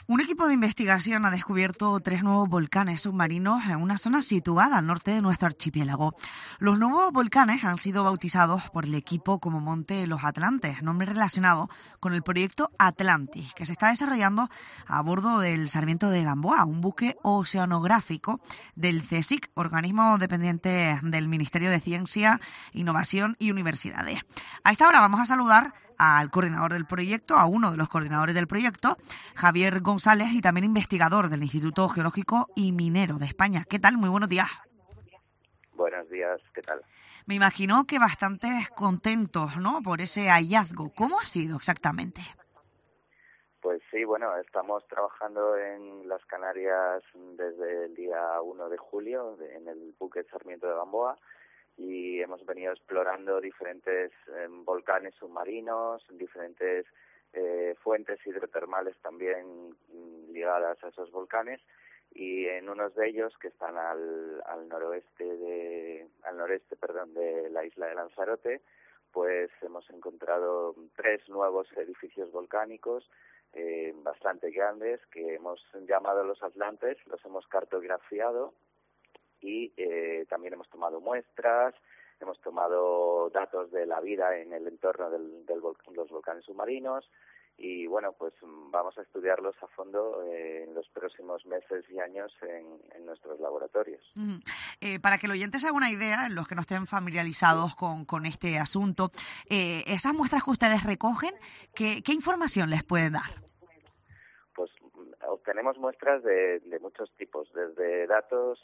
Un equipo de investigación ha descubierto 3 nuevos volcanes submarinos en una zona situada al norte de nuestro archipiélago. Los nuevos volcanes han sido bautizados por el equipo como Monte Los Atlantes, nombre relacionado con el proyecto Atlantis, que se está desarrollando a bordo del Sarmiento de Gamboa, un buque oceanográfico del CSIC, organismo dependiente del Ministerio de Ciencia, Innovación y Universidades. A esta hora vamos a saludar al coordinador del proyecto, a uno de los coordinadores del proyecto, Javier González, y también investigador del Instituto Geológico y Minero de España. ¿Qué tal? Muy buenos días. Buenos días, ¿qué tal? Me imagino que bastante contentos, ¿no?, por ese hallazgo. ¿Cómo ha sido exactamente? Pues sí, bueno, estamos trabajando en las Canarias desde el día 1 de julio en el buque Sarmiento de Gamboa y hemos venido explorando diferentes volcanes submarinos, diferentes fuentes hidrotermales también ligadas a esos volcanes, y en unos de ellos que están al noreste de la isla de Lanzarote, pues hemos encontrado 3 nuevos edificios volcánicos bastante grandes que hemos llamado los Atlantes, los hemos cartografiado y también hemos tomado muestras, hemos tomado datos de la vida en el entorno de los volcanes submarinos y bueno, pues vamos a estudiarlos a fondo en los próximos meses y años en nuestros laboratorios. Para que el oyente se haga una idea, los que no estén familiarizados con este asunto, esas muestras que ustedes recogen, ¿qué información les pueden dar? Pues obtenemos muestras de muchos tipos, desde datos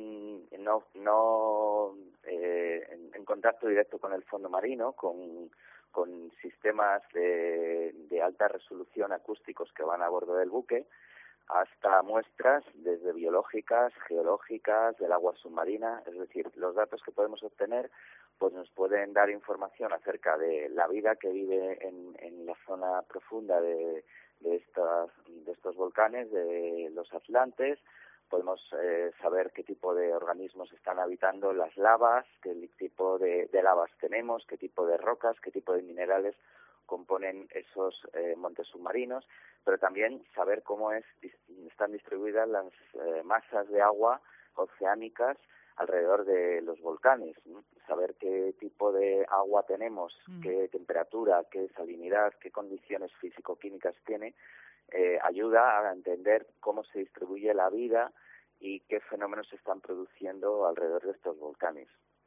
en contacto directo con el fondo marino, con sistemas de alta resolución acústicos que van a bordo del buque, hasta muestras desde biológicas, geológicas, del agua submarina. Es decir, los datos que podemos obtener pues nos pueden dar información acerca de la vida que vive en la zona profunda de estos volcanes, de los Atlantes. Podemos saber qué tipo de organismos están habitando las lavas, qué tipo de lavas tenemos, qué tipo de rocas, qué tipo de minerales componen esos montes submarinos, pero también saber cómo están distribuidas las masas de agua oceánicas alrededor de los volcanes, ¿no? Saber qué tipo de agua tenemos, qué temperatura, qué salinidad, qué condiciones físico-químicas tiene, ayuda a entender cómo se distribuye la vida y qué fenómenos se están produciendo alrededor de estos volcanes.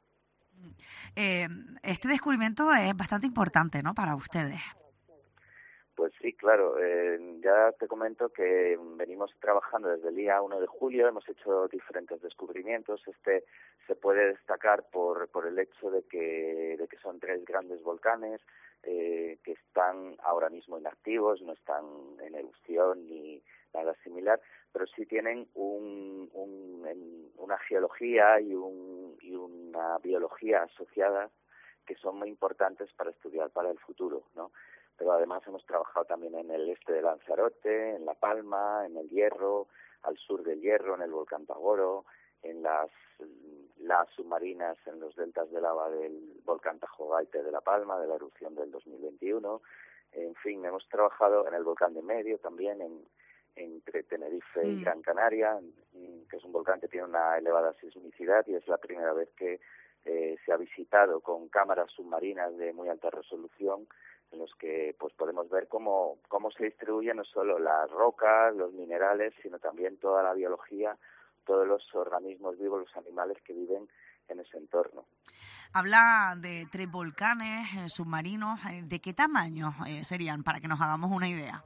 Este descubrimiento es bastante importante, ¿no?, para ustedes. Pues sí, claro. Ya te comento que venimos trabajando desde el día 1 de julio, hemos hecho diferentes descubrimientos. Este se puede destacar por el hecho de que son 3 grandes volcanes que están ahora mismo inactivos, no están en erupción ni nada similar, pero sí tienen una geología y una biología asociadas que son muy importantes para estudiar para el futuro, ¿no? Pero además hemos trabajado también en el este de Lanzarote, en La Palma, en el Hierro, al sur del Hierro, en el volcán Tagoro, en las submarinas, en los deltas de lava del volcán Tajo Gaite de La Palma, de la erupción del 2021. En fin, hemos trabajado en el volcán de Medio también, entre Tenerife y Gran Canaria, que es un volcán que tiene una elevada sismicidad y es la primera vez que se ha visitado con cámaras submarinas de muy alta resolución, en los que pues podemos ver cómo se distribuyen no solo las rocas, los minerales, sino también toda la biología, todos los organismos vivos, los animales que viven en ese entorno. Habla de 3 volcanes submarinos. ¿De qué tamaño serían, para que nos hagamos una idea?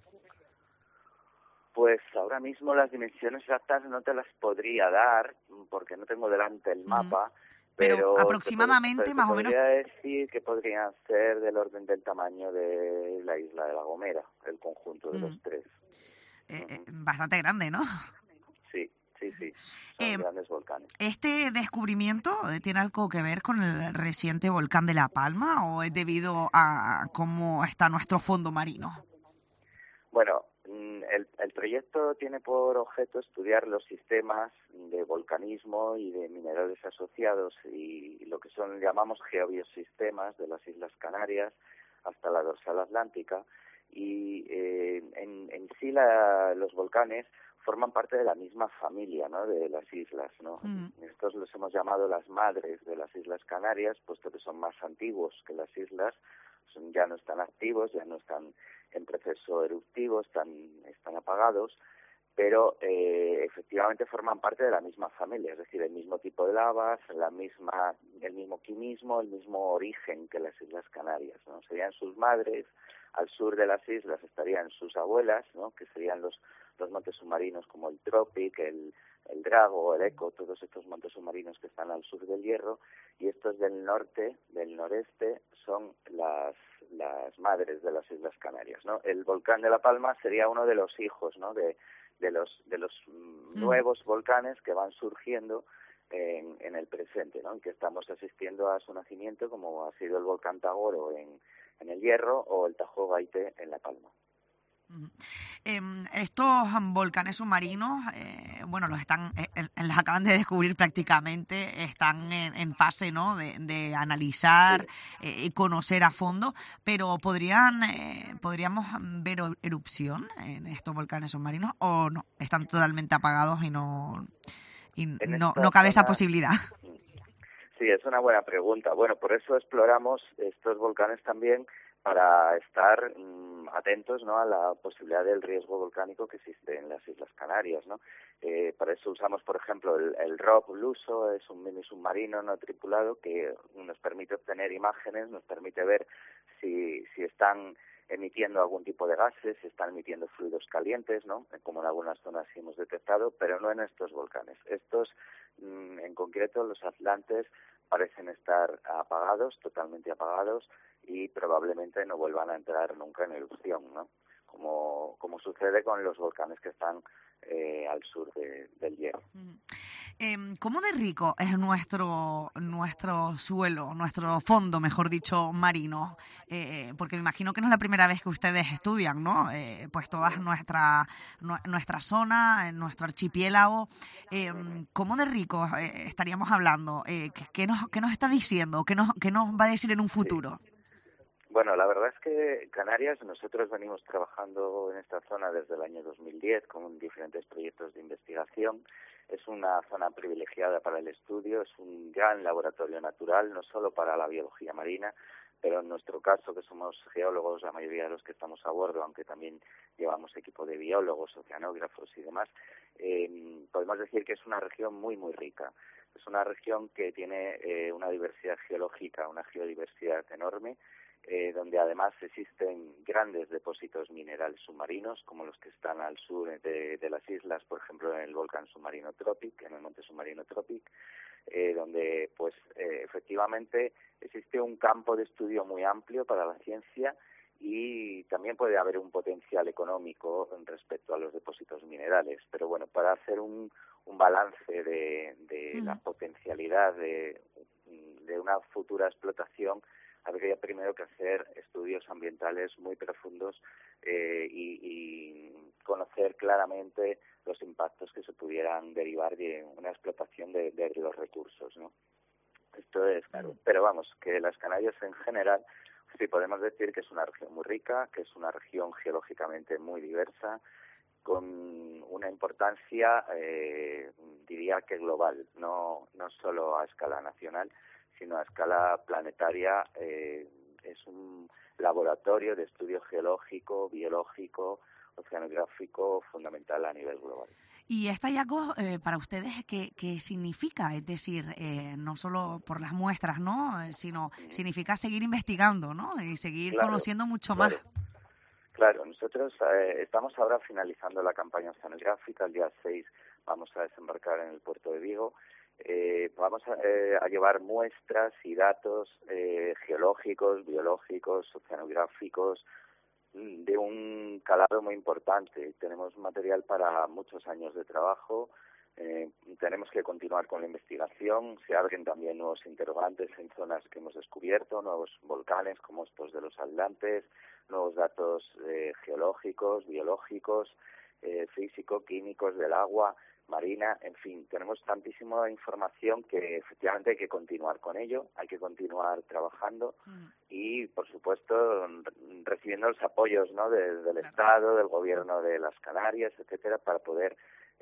Pues ahora mismo las dimensiones exactas no te las podría dar, porque no tengo delante el mapa, pero aproximadamente, más o menos. Podría decir que podrían ser del orden del tamaño de la isla de La Gomera, el conjunto de los 3. Bastante grande, ¿no? Sí, son grandes volcanes. ¿Este descubrimiento tiene algo que ver con el reciente volcán de La Palma o es debido a cómo está nuestro fondo marino? Bueno, el proyecto tiene por objeto estudiar los sistemas de volcanismo y de minerales asociados y lo que llamamos geobiosistemas de las Islas Canarias hasta la dorsal atlántica, y en sí los volcanes forman parte de la misma familia, ¿no?, de las islas, ¿no? Estos los hemos llamado las madres de las Islas Canarias, puesto que son más antiguos que las islas, ya no están activos, ya no están en proceso eruptivo, están apagados, pero efectivamente forman parte de la misma familia, es decir, el mismo tipo de lavas, el mismo quimismo, el mismo origen que las Islas Canarias, ¿no? Serían sus madres. Al sur de las islas estarían sus abuelas, ¿no?, que serían los montes submarinos como el Tropic, el Drago, el Eco, todos estos montes submarinos que están al sur del Hierro, y estos del noreste, son las madres de las Islas Canarias, ¿no? El volcán de La Palma sería uno de los hijos, ¿no?, de los nuevos volcanes que van surgiendo en el presente, ¿no?, y que estamos asistiendo a su nacimiento, como ha sido el volcán Tagoro en el Hierro o el Tajo Baite en La Palma. Estos volcanes submarinos, los acaban de descubrir prácticamente, están en fase, ¿no?, de analizar y conocer a fondo, pero podríamos ver erupción en estos volcanes submarinos, o no, están totalmente apagados y no cabe esa posibilidad. Sí, es una buena pregunta. Bueno, por eso exploramos estos volcanes también, para estar atentos, ¿no?, a la posibilidad del riesgo volcánico que existe en las Islas Canarias, ¿no? Para eso usamos, por ejemplo, el ROV Luso, es un mini submarino no tripulado que nos permite obtener imágenes, nos permite ver si están emitiendo algún tipo de gases, si están emitiendo fluidos calientes, ¿no?, como en algunas zonas sí hemos detectado, pero no en estos volcanes. Estos, en concreto, los Atlantes, parecen estar apagados, totalmente apagados, y probablemente no vuelvan a entrar nunca en erupción, ¿no?, como sucede con los volcanes que están al sur del Hierro. ¿Cómo de rico es nuestro suelo, nuestro fondo, mejor dicho, marino? Porque me imagino que no es la primera vez que ustedes estudian, ¿no? Pues toda nuestra zona, nuestro archipiélago. ¿Cómo de rico estaríamos hablando? ¿Qué nos está diciendo? ¿Qué nos va a decir en un futuro? Sí. Bueno, la verdad es que Canarias, nosotros venimos trabajando en esta zona desde el año 2010 con diferentes proyectos de investigación. Es una zona privilegiada para el estudio, es un gran laboratorio natural, no solo para la biología marina, pero en nuestro caso, que somos geólogos, la mayoría de los que estamos a bordo, aunque también llevamos equipo de biólogos, oceanógrafos y demás, podemos decir que es una región muy, muy rica. Es una región que tiene una diversidad geológica, una geodiversidad enorme, donde además existen grandes depósitos minerales submarinos, como los que están al sur de las islas, por ejemplo en el volcán submarino Tropic, en el monte submarino Tropic, donde pues efectivamente existe un campo de estudio muy amplio para la ciencia, y también puede haber un potencial económico respecto a los depósitos minerales. Pero bueno, para hacer un balance de la potencialidad de una futura explotación, habría primero que hacer estudios ambientales muy profundos y conocer claramente los impactos que se pudieran derivar de una explotación de los recursos, ¿no? Esto es claro. Pero vamos, que las Canarias en general, sí podemos decir que es una región muy rica, que es una región geológicamente muy diversa, con una importancia, diría que global, no solo a escala nacional, sino a escala planetaria. Es un laboratorio de estudio geológico, biológico, oceanográfico fundamental a nivel global. ¿Y este hallazgo para ustedes qué significa? Es decir, no solo por las muestras, ¿no?, sino significa seguir investigando, ¿no?, y seguir conociendo mucho más. Claro, nosotros estamos ahora finalizando la campaña oceanográfica. El día 6 vamos a desembarcar en el puerto de Vigo. Vamos a llevar muestras y datos geológicos, biológicos, oceanográficos, de un calado muy importante. Tenemos material para muchos años de trabajo. Tenemos que continuar con la investigación. Se abren también nuevos interrogantes en zonas que hemos descubierto, nuevos volcanes como estos de los Atlantes, nuevos datos geológicos, biológicos, físico, químicos del agua, marina, en fin, tenemos tantísima información que efectivamente hay que continuar con ello, hay que continuar trabajando y, por supuesto, recibiendo los apoyos, ¿no?, del Estado, del Gobierno de las Canarias, etcétera, para poder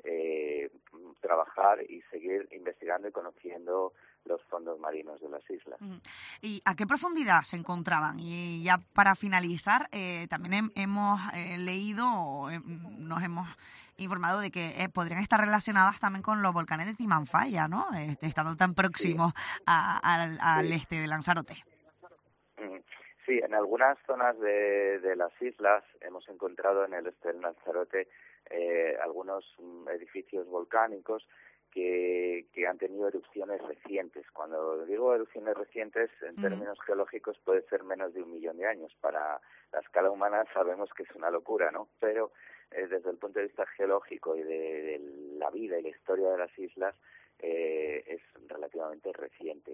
trabajar y seguir investigando y conociendo los fondos marinos de las islas. ¿Y a qué profundidad se encontraban? Y ya para finalizar, también hemos leído, nos hemos informado de que podrían estar relacionadas también con los volcanes de Timanfaya, ¿no? Estando tan próximos al este de Lanzarote. Sí, en algunas zonas de las islas hemos encontrado en el este del Lanzarote algunos edificios volcánicos que han tenido erupciones recientes. Cuando digo erupciones recientes, en términos geológicos puede ser menos de 1 millón de años. Para la escala humana sabemos que es una locura, ¿no? Pero desde el punto de vista geológico y de la vida y la historia de las islas es relativamente reciente.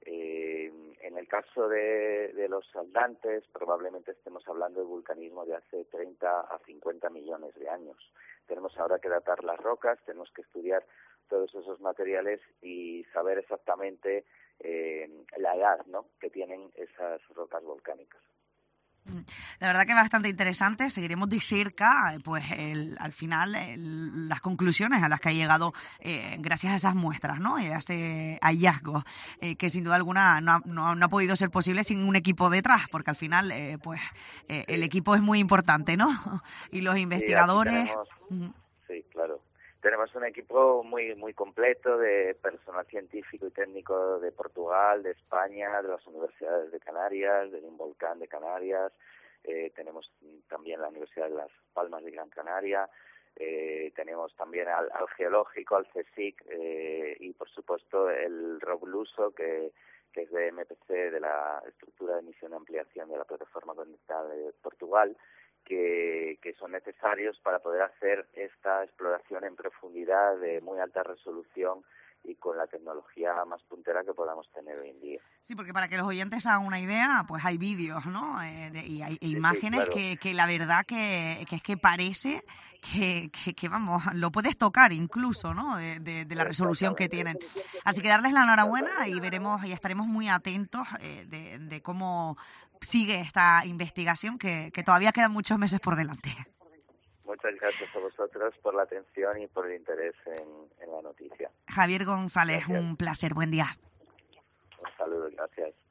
En el caso de los saldantes, probablemente estemos hablando de vulcanismo de hace 30 a 50 millones de años. Tenemos ahora que datar las rocas, tenemos que estudiar todos esos materiales y saber exactamente la edad, ¿no?, que tienen esas rocas volcánicas. La verdad que es bastante interesante. Seguiremos de cerca, pues al final, las conclusiones a las que ha llegado gracias a esas muestras, ¿no? Y a ese hallazgo que sin duda alguna no ha podido ser posible sin un equipo detrás, porque al final, el equipo es muy importante, ¿no? Y los investigadores. Sí, claro. Tenemos un equipo muy completo de personal científico y técnico de Portugal, de España, de las universidades de Canarias, del Involcán de Canarias. Tenemos también la Universidad de Las Palmas de Gran Canaria. Tenemos también al geológico, al CSIC y, por supuesto, el Robluso, que es de MPC, de la Estructura de Misión y Ampliación de la Plataforma Continental de Portugal, que son necesarios para poder hacer esta exploración en profundidad de muy alta resolución y con la tecnología más puntera que podamos tener hoy en día. Sí, porque para que los oyentes hagan una idea, pues hay vídeos, ¿no? Y hay imágenes, claro, que la verdad que es que parece que vamos, lo puedes tocar incluso, ¿no? De la resolución que tienen. Así que darles la enhorabuena y veremos y estaremos muy atentos de cómo sigue esta investigación que todavía quedan muchos meses por delante. Muchas gracias a vosotros por la atención y por el interés en la noticia. Javier González, gracias. Un placer. Buen día. Un saludo, gracias.